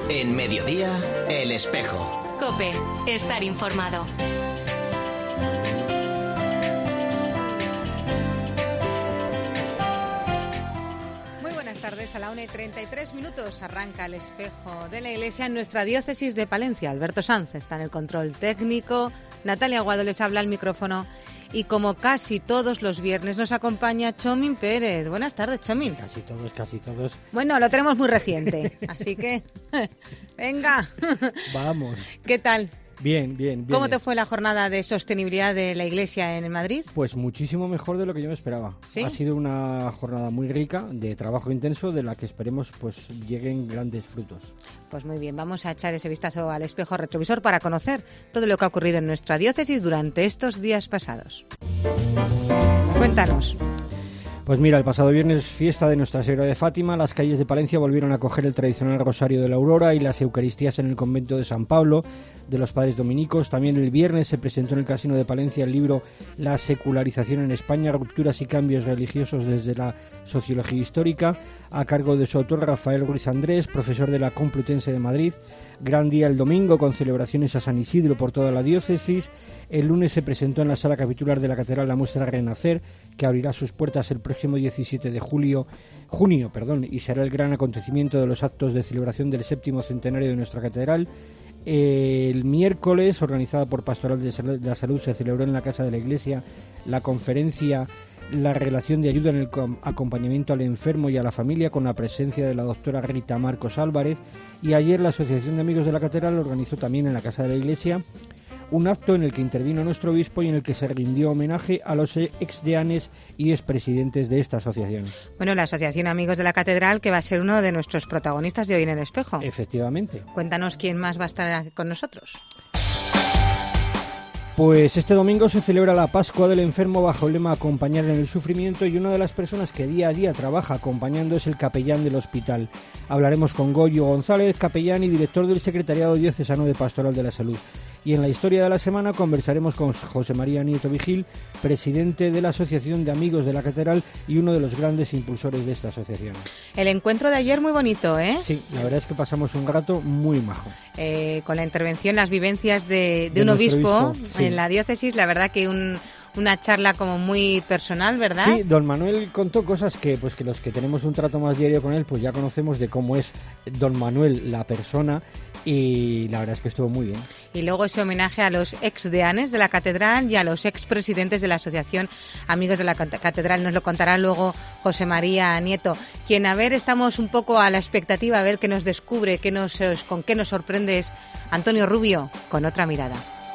En Mediodía, El Espejo. COPE, estar informado. Muy buenas tardes, a la 1:33 arranca El Espejo de la Iglesia en nuestra diócesis de Palencia. Alberto Sanz está en el control técnico, Natalia Aguado les habla al micrófono y como casi todos los viernes nos acompaña Chomin Pérez. Buenas tardes, Chomin. Casi todos. Bueno, lo tenemos muy reciente, así que venga. Vamos. ¿Qué tal? Bien. ¿Cómo te fue la jornada de sostenibilidad de la Iglesia en Madrid? Pues muchísimo mejor de lo que yo me esperaba. ¿Sí? Ha sido una jornada muy rica, de trabajo intenso, de la que esperemos pues lleguen grandes frutos. Pues muy bien, vamos a echar ese vistazo al espejo retrovisor para conocer todo lo que ha ocurrido en nuestra diócesis durante estos días pasados. Cuéntanos. Pues mira, el pasado viernes, fiesta de Nuestra Señora de Fátima, las calles de Palencia volvieron a acoger el tradicional Rosario de la Aurora y las Eucaristías en el convento de San Pablo de los Padres Dominicos. También el viernes se presentó en el Casino de Palencia el libro La secularización en España, rupturas y cambios religiosos desde la sociología histórica, a cargo de su autor Rafael Ruiz Andrés, profesor de la Complutense de Madrid. Gran día el domingo, con celebraciones a San Isidro por toda la diócesis. El lunes se presentó en la sala capitular de la Catedral la muestra Renacer, que abrirá sus puertas el próximo 17 de junio, y será el gran acontecimiento de los actos de celebración del 7º centenario de nuestra catedral. El miércoles, organizada por Pastoral de la Salud, se celebró en la Casa de la Iglesia la conferencia La relación de ayuda en el acompañamiento al enfermo y a la familia, con la presencia de la doctora Rita Marcos Álvarez. Y ayer la Asociación de Amigos de la Catedral organizó también en la Casa de la Iglesia un acto en el que intervino nuestro obispo y en el que se rindió homenaje a los exdeanes y expresidentes de esta asociación. Bueno, la Asociación Amigos de la Catedral, que va a ser uno de nuestros protagonistas de hoy en El Espejo. Efectivamente. Cuéntanos quién más va a estar con nosotros. Pues este domingo se celebra la Pascua del Enfermo bajo el lema Acompañar en el Sufrimiento, y una de las personas que día a día trabaja acompañando es el capellán del hospital. Hablaremos con Goyo González, capellán y director del Secretariado Diocesano de Pastoral de la Salud. Y en la historia de la semana conversaremos con José María Nieto Vigil, presidente de la Asociación de Amigos de la Catedral y uno de los grandes impulsores de esta asociación. El encuentro de ayer muy bonito, ¿eh? Sí, la verdad es que pasamos un rato muy majo. Con la intervención, las vivencias de un obispo sí. En la diócesis, la verdad que una charla como muy personal, ¿verdad? Sí, don Manuel contó cosas que los que tenemos un trato más diario con él pues ya conocemos de cómo es don Manuel la persona, y la verdad es que estuvo muy bien. Y luego ese homenaje a los exdeanes de la Catedral y a los expresidentes de la Asociación Amigos de la Catedral. Nos lo contará luego José María Nieto, quien, a ver, estamos un poco a la expectativa, a ver qué nos descubre, con qué nos sorprende es Antonio Rubio, con otra mirada.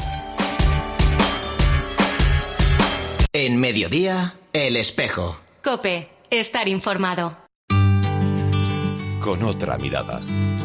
En Mediodía, El Espejo. COPE, estar informado. Con otra mirada.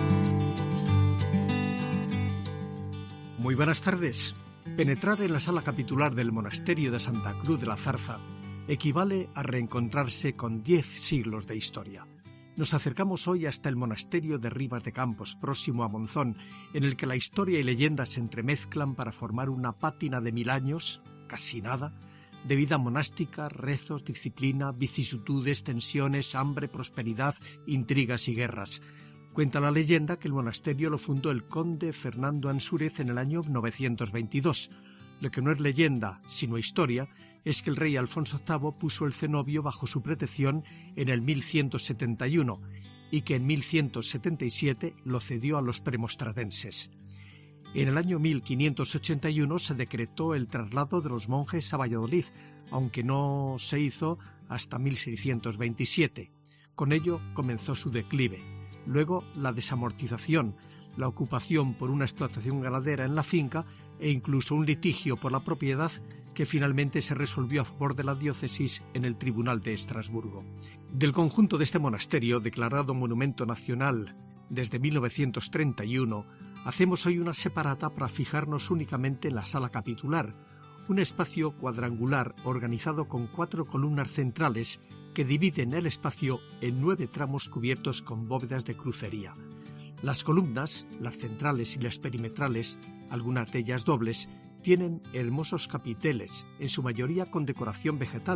Muy buenas tardes. Penetrar en la sala capitular del monasterio de Santa Cruz de la Zarza equivale a reencontrarse con 10 siglos de historia. Nos acercamos hoy hasta el monasterio de Ribas de Campos, próximo a Monzón, en el que la historia y leyenda se entremezclan para formar una pátina de 1000 años, casi nada, de vida monástica, rezos, disciplina, vicisitudes, tensiones, hambre, prosperidad, intrigas y guerras. Cuenta la leyenda que el monasterio lo fundó el conde Fernando Ansúrez en el año 922. Lo que no es leyenda, sino historia, es que el rey Alfonso VIII puso el cenobio bajo su protección en el 1171 y que en 1177 lo cedió a los premostratenses. En el año 1581 se decretó el traslado de los monjes a Valladolid, aunque no se hizo hasta 1627. Con ello comenzó su declive. Luego la desamortización, la ocupación por una explotación ganadera en la finca e incluso un litigio por la propiedad que finalmente se resolvió a favor de la diócesis en el Tribunal de Estrasburgo. Del conjunto de este monasterio, declarado Monumento Nacional desde 1931, hacemos hoy una separata para fijarnos únicamente en la sala capitular, un espacio cuadrangular organizado con 4 columnas centrales que dividen el espacio en 9 tramos cubiertos con bóvedas de crucería. Las columnas, las centrales y las perimetrales, algunas de ellas dobles, tienen hermosos capiteles, en su mayoría con decoración vegetal,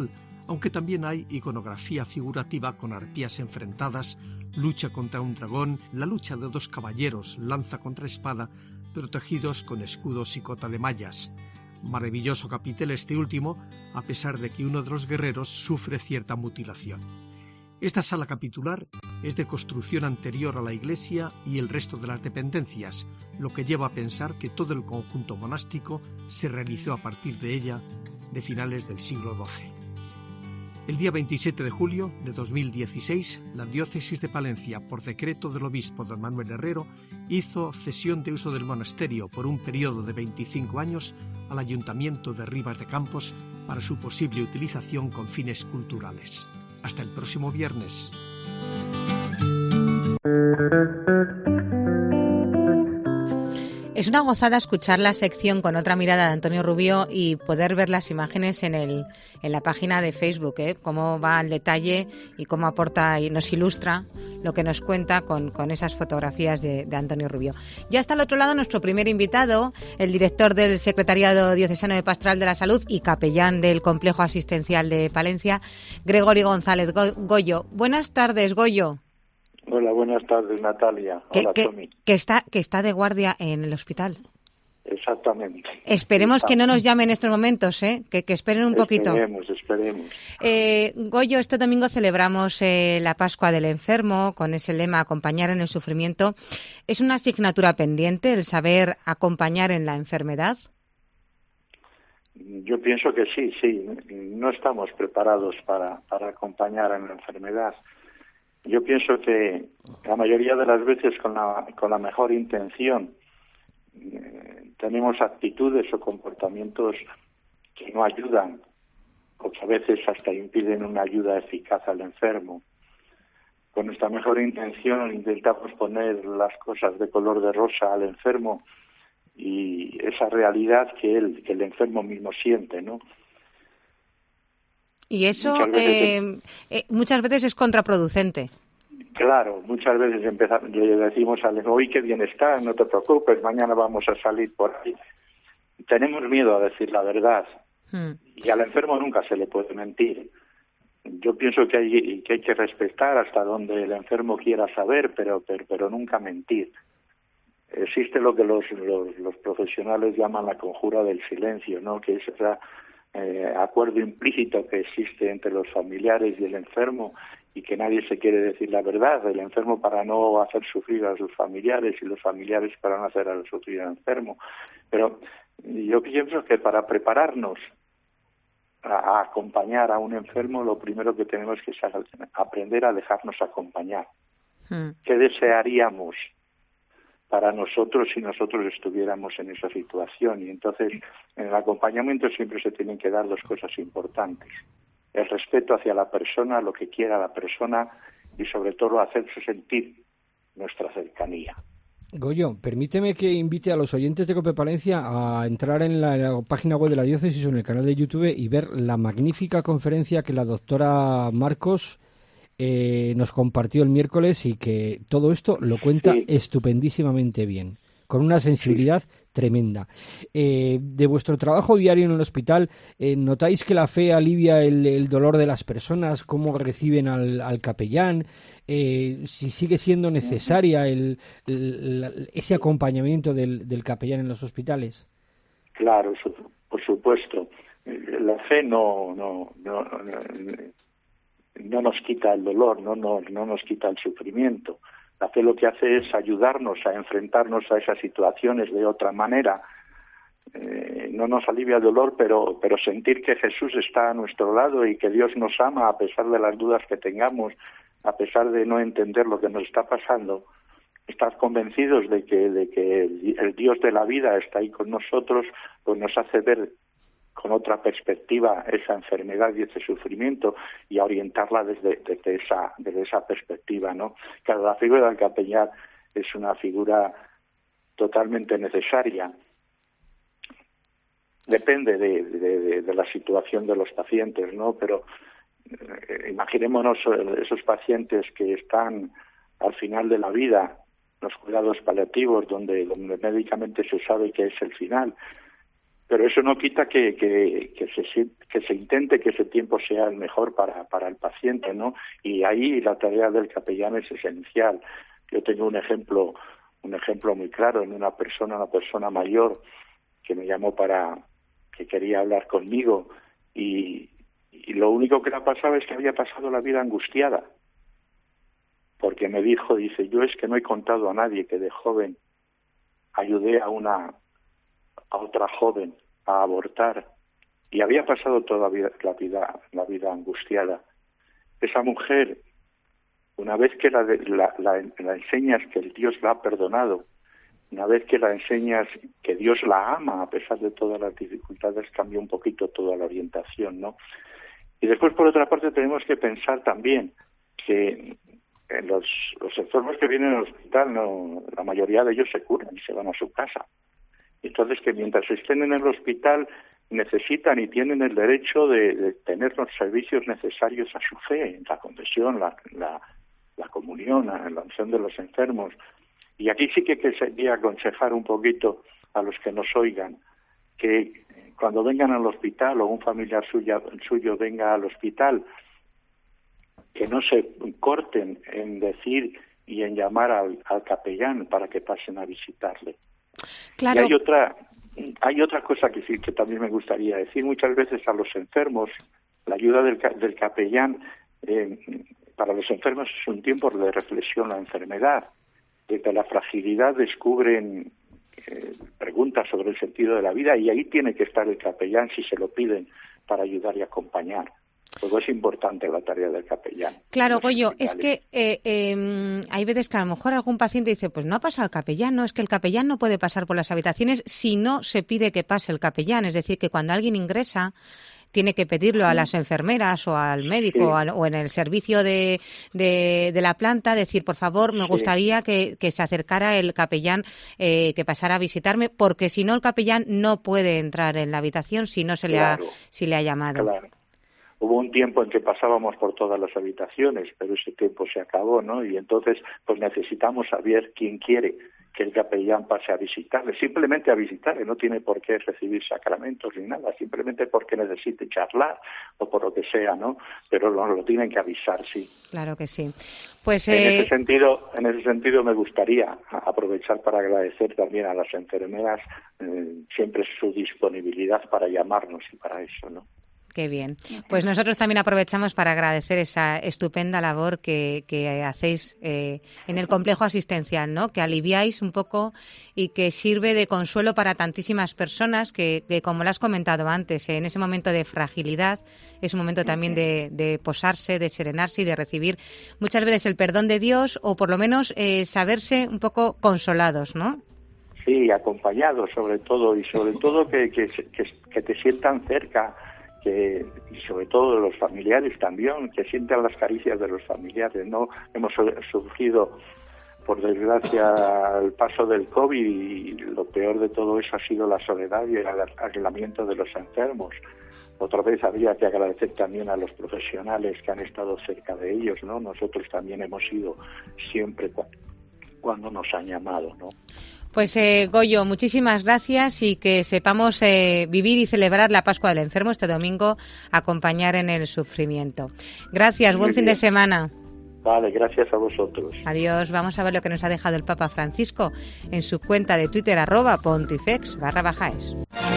aunque también hay iconografía figurativa con arpías enfrentadas, lucha contra un dragón, la lucha de dos caballeros, lanza contra espada, protegidos con escudos y cota de mallas. Maravilloso capitel este último, a pesar de que uno de los guerreros sufre cierta mutilación. Esta sala capitular es de construcción anterior a la iglesia y el resto de las dependencias, lo que lleva a pensar que todo el conjunto monástico se realizó a partir de ella de finales del siglo XII. El día 27 de julio de 2016, la diócesis de Palencia, por decreto del obispo don Manuel Herrero, hizo cesión de uso del monasterio por un periodo de 25 años al Ayuntamiento de Ribas de Campos para su posible utilización con fines culturales. Hasta el próximo viernes. Es una gozada escuchar la sección con otra mirada de Antonio Rubio y poder ver las imágenes en la página de Facebook, cómo va al detalle y cómo aporta y nos ilustra lo que nos cuenta con esas fotografías de Antonio Rubio. Ya está al otro lado nuestro primer invitado, el director del Secretariado Diocesano de Pastoral de la Salud y capellán del Complejo Asistencial de Palencia, Gregorio González Goyo. Buenas tardes, Goyo. Hola, buenas tardes, Natalia. Hola, Tommy. Que está de guardia en el hospital. Exactamente. Esperemos que no nos llame en estos momentos, que esperen un poquito. Esperemos. Goyo, este domingo celebramos la Pascua del Enfermo con ese lema acompañar en el sufrimiento. ¿Es una asignatura pendiente el saber acompañar en la enfermedad? Yo pienso que sí. No estamos preparados para acompañar en la enfermedad. Yo pienso que la mayoría de las veces con la mejor intención tenemos actitudes o comportamientos que no ayudan o que a veces hasta impiden una ayuda eficaz al enfermo. Con nuestra mejor intención intentamos poner las cosas de color de rosa al enfermo y esa realidad que el enfermo mismo siente, ¿no? Y eso muchas veces es contraproducente. Claro, muchas veces le decimos al enfermo, hoy qué bien estás, no te preocupes, mañana vamos a salir por ahí. Tenemos miedo a decir la verdad y al enfermo nunca se le puede mentir. Yo pienso que hay que respetar hasta donde el enfermo quiera saber, pero nunca mentir. Existe lo que los profesionales llaman la conjura del silencio, ¿no? Que es ese acuerdo implícito que existe entre los familiares y el enfermo y que nadie se quiere decir la verdad, el enfermo para no hacer sufrir a sus familiares y los familiares para no hacer sufrir al enfermo. Pero yo pienso que para prepararnos a acompañar a un enfermo, lo primero que tenemos que es aprender a dejarnos acompañar. ¿Qué desearíamos para nosotros si nosotros estuviéramos en esa situación? Y entonces, en el acompañamiento siempre se tienen que dar dos cosas importantes. El respeto hacia la persona, lo que quiera la persona y sobre todo hacerse sentir nuestra cercanía. Goyo, permíteme que invite a los oyentes de COPE Palencia a entrar en la página web de la diócesis o en el canal de YouTube y ver la magnífica conferencia que la doctora Marcos nos compartió el miércoles y que todo esto lo cuenta estupendísimamente bien, con una sensibilidad tremenda. De vuestro trabajo diario en el hospital, ¿notáis que la fe alivia el dolor de las personas? ¿Cómo reciben al capellán? Si sigue siendo necesaria ese acompañamiento del capellán en los hospitales. Claro, por supuesto. La fe no nos quita el dolor, no nos quita el sufrimiento. La fe lo que hace es ayudarnos a enfrentarnos a esas situaciones de otra manera. No nos alivia el dolor, pero sentir que Jesús está a nuestro lado y que Dios nos ama a pesar de las dudas que tengamos, a pesar de no entender lo que nos está pasando, estar convencidos de que el Dios de la vida está ahí con nosotros, pues nos hace ver con otra perspectiva esa enfermedad y ese sufrimiento y a orientarla desde esa perspectiva, ¿no? Claro, la figura del capellán es una figura totalmente necesaria. Depende de la situación de los pacientes, ¿no? Pero imaginémonos esos pacientes que están al final de la vida, los cuidados paliativos, donde médicamente se sabe que es el final. Pero eso no quita que se intente que ese tiempo sea el mejor para el paciente, ¿no? Y ahí la tarea del capellán es esencial. Yo tengo un ejemplo muy claro en una persona mayor que me llamó que quería hablar conmigo y lo único que le pasaba es que había pasado la vida angustiada, porque me dice, yo es que no he contado a nadie que de joven ayudé a otra joven a abortar y había pasado toda la vida angustiada. Esa mujer, una vez que la enseñas que el Dios la ha perdonado, una vez que la enseñas que Dios la ama a pesar de todas las dificultades, cambia un poquito toda la orientación, ¿no? Y después, por otra parte, tenemos que pensar también que los enfermos que vienen al hospital, la mayoría de ellos se curan y se van a su casa. Entonces, que mientras estén en el hospital necesitan y tienen el derecho de tener los servicios necesarios a su fe, la confesión, la comunión, la unción de los enfermos. Y aquí sí que sería aconsejar un poquito a los que nos oigan que cuando vengan al hospital o un familiar suyo venga al hospital, que no se corten en decir y en llamar al capellán para que pasen a visitarle. Claro. Y hay otra cosa que sí que también me gustaría decir. Muchas veces a los enfermos, la ayuda del capellán para los enfermos es un tiempo de reflexión la enfermedad. Desde la fragilidad descubren preguntas sobre el sentido de la vida y ahí tiene que estar el capellán si se lo piden para ayudar y acompañar. Luego es importante la tarea del capellán. Claro, Goyo, es que hay veces que a lo mejor algún paciente dice, pues no ha pasado el capellán, no, es que el capellán no puede pasar por las habitaciones si no se pide que pase el capellán. Es decir, que cuando alguien ingresa tiene que pedirlo a las enfermeras o al médico o en el servicio de la planta, decir, por favor, me gustaría que se acercara el capellán, que pasara a visitarme, porque si no el capellán no puede entrar en la habitación si no se le ha llamado. Claro. Hubo un tiempo en que pasábamos por todas las habitaciones, pero ese tiempo se acabó, ¿no? Y entonces, pues necesitamos saber quién quiere que el capellán pase a visitarle, simplemente a visitarle, no tiene por qué recibir sacramentos ni nada, simplemente porque necesite charlar o por lo que sea, ¿no? Pero lo tienen que avisar, sí. Claro que sí. Pues en ese sentido me gustaría aprovechar para agradecer también a las enfermeras siempre su disponibilidad para llamarnos y para eso, ¿no? Qué bien. Pues nosotros también aprovechamos para agradecer esa estupenda labor que hacéis en el complejo asistencial, ¿no? Que aliviáis un poco y que sirve de consuelo para tantísimas personas que como lo has comentado antes, en ese momento de fragilidad es un momento también de posarse, de serenarse y de recibir muchas veces el perdón de Dios o por lo menos saberse un poco consolados, ¿no? Sí, acompañados sobre todo que te sientan cerca. Y sobre todo los familiares también, que sientan las caricias de los familiares, ¿no? Hemos sufrido, por desgracia, el paso del COVID y lo peor de todo eso ha sido la soledad y el aislamiento de los enfermos. Otra vez habría que agradecer también a los profesionales que han estado cerca de ellos, ¿no? Nosotros también hemos ido siempre cuando nos han llamado, ¿no? Pues Goyo, muchísimas gracias y que sepamos vivir y celebrar la Pascua del Enfermo este domingo, acompañar en el sufrimiento. Gracias, buen fin de semana. Vale, gracias a vosotros. Adiós, vamos a ver lo que nos ha dejado el Papa Francisco en su cuenta de Twitter, @pontifex_es.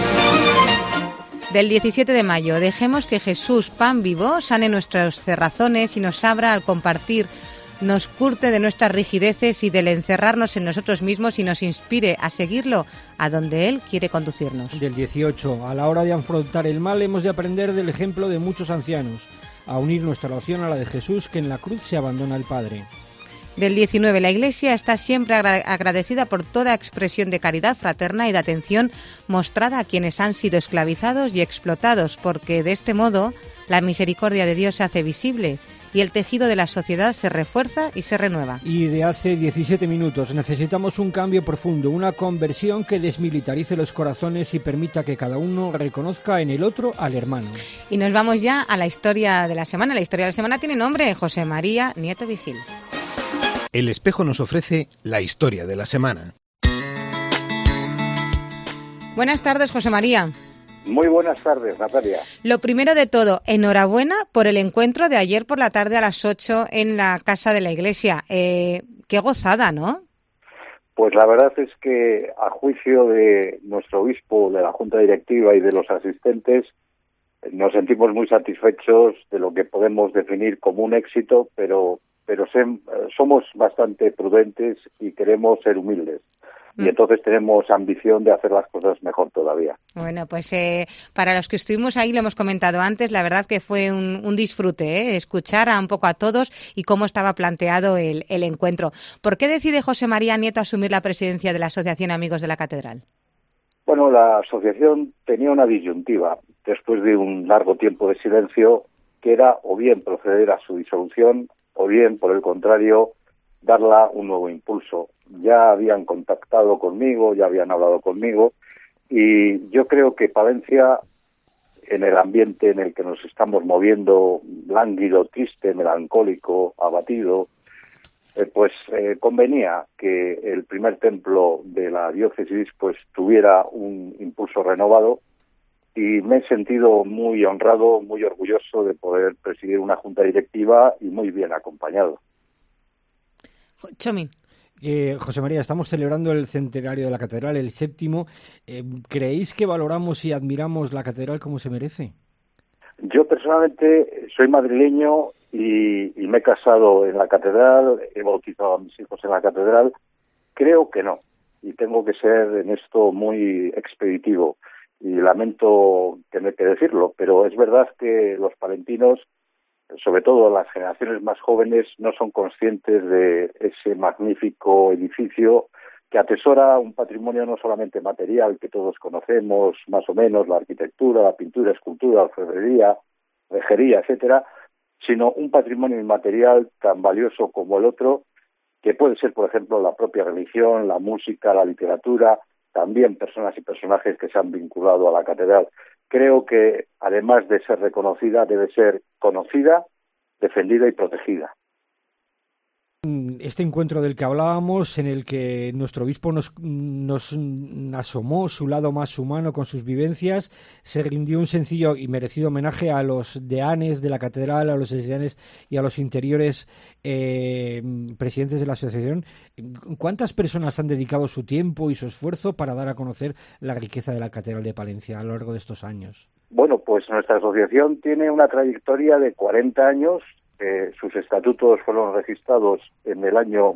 Del 17 de mayo, dejemos que Jesús, pan vivo, sane nuestros cerrazones y nos abra al compartir, nos curte de nuestras rigideces y del encerrarnos en nosotros mismos y nos inspire a seguirlo a donde Él quiere conducirnos. Del 18, a la hora de afrontar el mal hemos de aprender del ejemplo de muchos ancianos, a unir nuestra oración a la de Jesús, que en la cruz se abandona al Padre. Del 19, la Iglesia está siempre agradecida por toda expresión de caridad fraterna y de atención mostrada a quienes han sido esclavizados y explotados, porque de este modo la misericordia de Dios se hace visible y el tejido de la sociedad se refuerza y se renueva. Y de hace 17 minutos necesitamos un cambio profundo, una conversión que desmilitarice los corazones y permita que cada uno reconozca en el otro al hermano. Y nos vamos ya a la historia de la semana. La historia de la semana tiene nombre: José María Nieto Vigil. El Espejo nos ofrece la historia de la semana. Buenas tardes, José María. Muy buenas tardes, Natalia. Lo primero de todo, enhorabuena por el encuentro de ayer por la tarde a las 8 en la Casa de la Iglesia. Qué gozada, ¿no? Pues la verdad es que, a juicio de nuestro obispo, de la Junta Directiva y de los asistentes, nos sentimos muy satisfechos de lo que podemos definir como un éxito, pero somos bastante prudentes y queremos ser humildes. Y entonces tenemos ambición de hacer las cosas mejor todavía. Bueno, pues para los que estuvimos ahí, lo hemos comentado antes, la verdad que fue un disfrute, escuchar un poco a todos y cómo estaba planteado el encuentro. ¿Por qué decide José María Nieto asumir la presidencia de la Asociación Amigos de la Catedral? Bueno, la asociación tenía una disyuntiva, después de un largo tiempo de silencio, que era o bien proceder a su disolución, o bien, por el contrario, darla un nuevo impulso. Ya habían contactado conmigo, ya habían hablado conmigo, y yo creo que Palencia, en el ambiente en el que nos estamos moviendo, lánguido, triste, melancólico, abatido, convenía que el primer templo de la diócesis pues tuviera un impulso renovado, y me he sentido muy honrado, muy orgulloso de poder presidir una junta directiva y muy bien acompañado. Chomín. José María, estamos celebrando el centenario de la Catedral, el 7º. ¿Creéis que valoramos y admiramos la Catedral como se merece? Yo personalmente soy madrileño y me he casado en la Catedral, he bautizado a mis hijos en la Catedral. Creo que no, y tengo que ser en esto muy expeditivo, y lamento tener que decirlo, pero es verdad que los palentinos, sobre todo las generaciones más jóvenes, no son conscientes de ese magnífico edificio que atesora un patrimonio no solamente material, que todos conocemos más o menos, la arquitectura, la pintura, escultura, orfebrería, rejería, etcétera, sino un patrimonio inmaterial tan valioso como el otro, que puede ser, por ejemplo, la propia religión, la música, la literatura, también personas y personajes que se han vinculado a la catedral. Creo que, además de ser reconocida, debe ser conocida, defendida y protegida. Este encuentro del que hablábamos, en el que nuestro obispo nos asomó su lado más humano con sus vivencias, se rindió un sencillo y merecido homenaje a los deanes de la catedral, a los deanes y a los interiores presidentes de la asociación. ¿Cuántas personas han dedicado su tiempo y su esfuerzo para dar a conocer la riqueza de la Catedral de Palencia a lo largo de estos años? Bueno, pues nuestra asociación tiene una trayectoria de 40 años. Sus estatutos fueron registrados en el año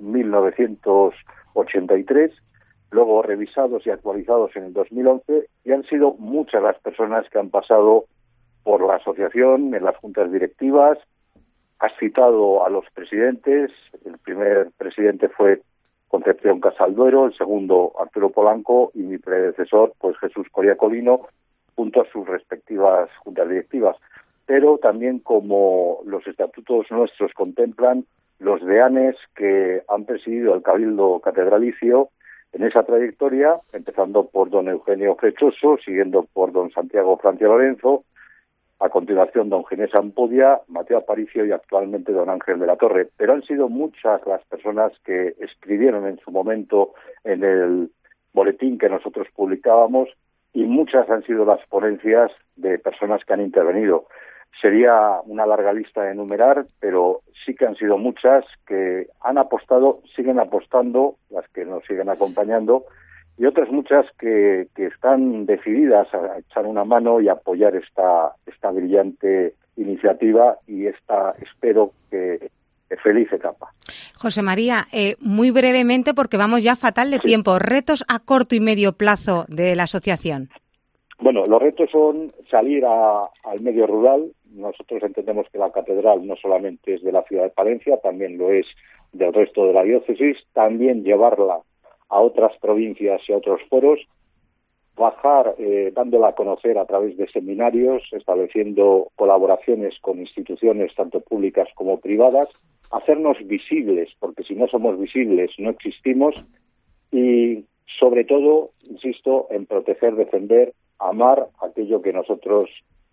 1983, luego revisados y actualizados en el 2011, y han sido muchas las personas que han pasado por la asociación en las juntas directivas. Has citado a los presidentes. El primer presidente fue Concepción Casalduero, el segundo Arturo Polanco, y mi predecesor, pues Jesús Coria Colino, junto a sus respectivas juntas directivas. Pero también, como los estatutos nuestros contemplan, los deanes que han presidido el Cabildo Catedralicio en esa trayectoria, empezando por don Eugenio Frechoso, siguiendo por don Santiago Francia Lorenzo, a continuación don Ginés Ampudia, Mateo Aparicio y actualmente don Ángel de la Torre. Pero han sido muchas las personas que escribieron en su momento en el boletín que nosotros publicábamos, y muchas han sido las ponencias de personas que han intervenido. Sería una larga lista de enumerar, pero sí que han sido muchas que han apostado, siguen apostando, las que nos siguen acompañando, y otras muchas que están decididas a echar una mano y apoyar esta brillante iniciativa y esta, espero que feliz etapa. José María, muy brevemente, porque vamos ya fatal de tiempo, retos a corto y medio plazo de la asociación. Bueno, los retos son salir al medio rural. Nosotros entendemos que la catedral no solamente es de la ciudad de Palencia, también lo es del resto de la diócesis, también llevarla a otras provincias y a otros foros, bajar dándola a conocer a través de seminarios, estableciendo colaboraciones con instituciones tanto públicas como privadas, hacernos visibles, porque si no somos visibles no existimos, y sobre todo, insisto, en proteger, defender, amar aquello que nosotros,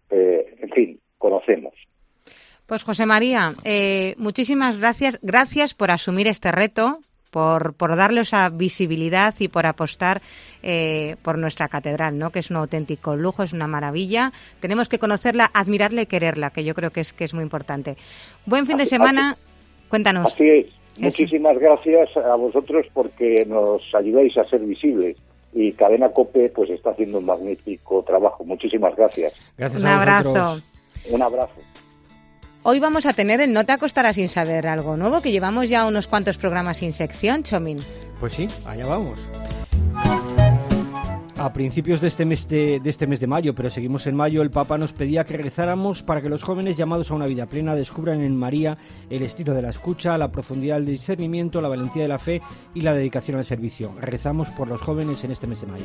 conocemos. Pues José María, muchísimas gracias por asumir este reto, por darle esa visibilidad y por apostar por nuestra catedral, ¿no? Que es un auténtico lujo, es una maravilla. Tenemos que conocerla, admirarla y quererla, que yo creo que es muy importante. Buen fin de semana. Cuéntanos. Así es. Muchísimas gracias a vosotros porque nos ayudáis a ser visibles. Y Cadena COPE pues está haciendo un magnífico trabajo. Muchísimas gracias. Gracias un abrazo. Un abrazo. Hoy vamos a tener el No te acostarás sin saber algo nuevo, que llevamos ya unos cuantos programas sin sección, Chomín. Pues sí, allá vamos. A principios de este mes de mayo, pero seguimos en mayo, el Papa nos pedía que rezáramos para que los jóvenes llamados a una vida plena descubran en María el estilo de la escucha, la profundidad del discernimiento, la valentía de la fe y la dedicación al servicio. Rezamos por los jóvenes en este mes de mayo.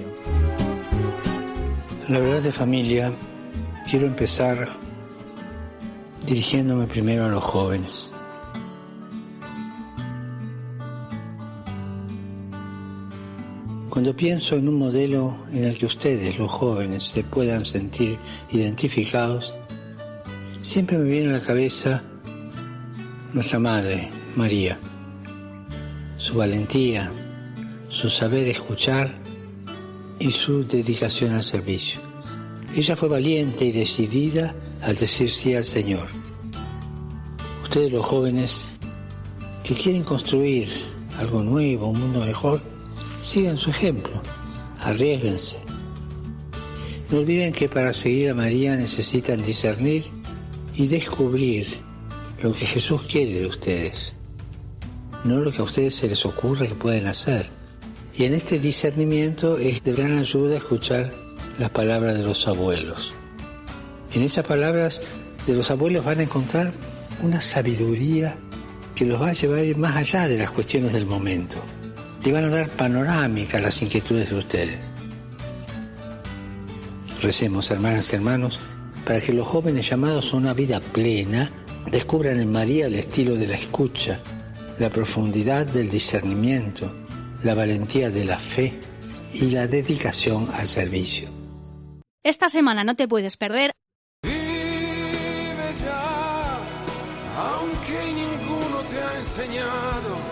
La verdad de familia, quiero empezar dirigiéndome primero a los jóvenes. Cuando pienso en un modelo en el que ustedes, los jóvenes, se puedan sentir identificados, siempre me viene a la cabeza nuestra Madre, María, su valentía, su saber escuchar y su dedicación al servicio. Ella fue valiente y decidida al decir sí al Señor. Ustedes, los jóvenes, que quieren construir algo nuevo, un mundo mejor, sigan su ejemplo, arriésguense. No olviden que para seguir a María necesitan discernir y descubrir lo que Jesús quiere de ustedes, no lo que a ustedes se les ocurre que pueden hacer. Y en este discernimiento es de gran ayuda escuchar las palabras de los abuelos. En esas palabras de los abuelos van a encontrar una sabiduría que los va a llevar más allá de las cuestiones del momento. Le van a dar panorámica a las inquietudes de ustedes. Recemos, hermanas y hermanos, para que los jóvenes llamados a una vida plena descubran en María el estilo de la escucha, la profundidad del discernimiento, la valentía de la fe y la dedicación al servicio. Esta semana no te puedes perder. Vive ya, aunque ninguno te ha enseñado.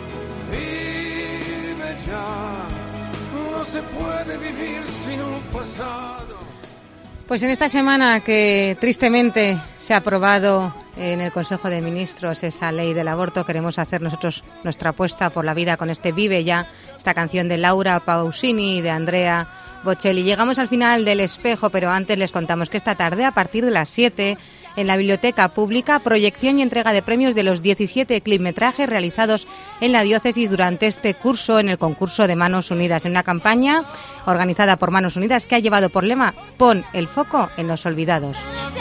Vive ya, no se puede vivir sin un pasado. Pues en esta semana que tristemente se ha aprobado en el Consejo de Ministros esa ley del aborto, queremos hacer nosotros nuestra apuesta por la vida con este Vive Ya, esta canción de Laura Pausini y de Andrea Bocelli. Llegamos al final del espejo, pero antes les contamos que esta tarde, a partir de las 7, en la Biblioteca Pública, proyección y entrega de premios de los 17 clipmetrajes realizados en la diócesis durante este curso en el concurso de Manos Unidas, en una campaña organizada por Manos Unidas que ha llevado por lema "Pon el foco en los olvidados".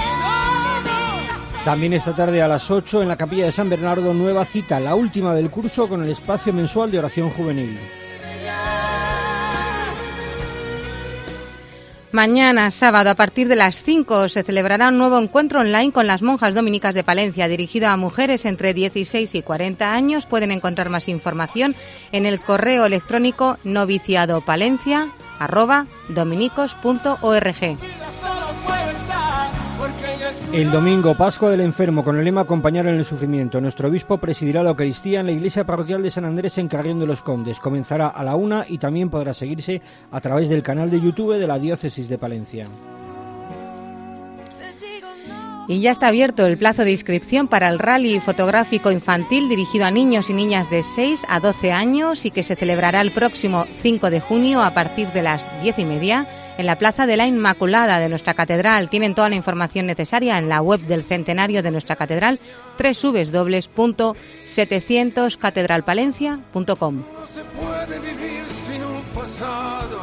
También esta tarde a las 8 en la Capilla de San Bernardo, nueva cita, la última del curso con el espacio mensual de oración juvenil. Mañana, sábado, a partir de las 5, se celebrará un nuevo encuentro online con las monjas dominicas de Palencia, dirigido a mujeres entre 16 y 40 años. Pueden encontrar más información en el correo electrónico noviciadopalencia@dominicos.org. El domingo, Pascua del Enfermo, con el lema "Acompañar en el sufrimiento". Nuestro obispo presidirá la Eucaristía en la iglesia parroquial de San Andrés en Carrión de los Condes. Comenzará a la 1 y también podrá seguirse a través del canal de YouTube de la Diócesis de Palencia. Y ya está abierto el plazo de inscripción para el rally fotográfico infantil dirigido a niños y niñas de 6 a 12 años y que se celebrará el próximo 5 de junio a partir de las 10:30 en la Plaza de la Inmaculada de nuestra catedral. Tienen toda la información necesaria en la web del centenario de nuestra catedral, www.700catedralpalencia.com. No se puede vivir sin un pasado.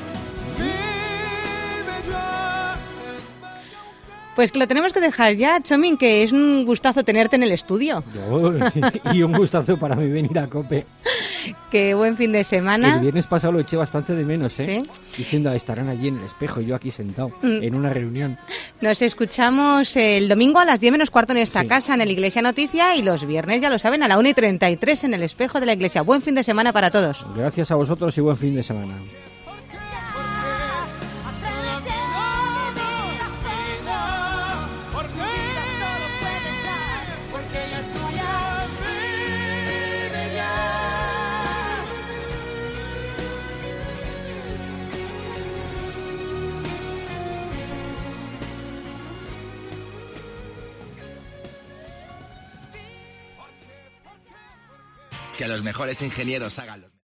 Vive ya. Pues que lo tenemos que dejar ya, Chomín, que es un gustazo tenerte en el estudio. Y un gustazo para mí venir a COPE. Qué buen fin de semana. El viernes pasado lo eché bastante de menos, ¿eh? ¿Sí? Diciendo, estarán allí en el espejo, yo aquí sentado, en una reunión. Nos escuchamos el domingo a las 10 menos cuarto en esta casa, en el Iglesia Noticia, y los viernes, ya lo saben, a la 1:33 en el espejo de la Iglesia. Buen fin de semana para todos. Gracias a vosotros y buen fin de semana. Que los mejores ingenieros hagan los...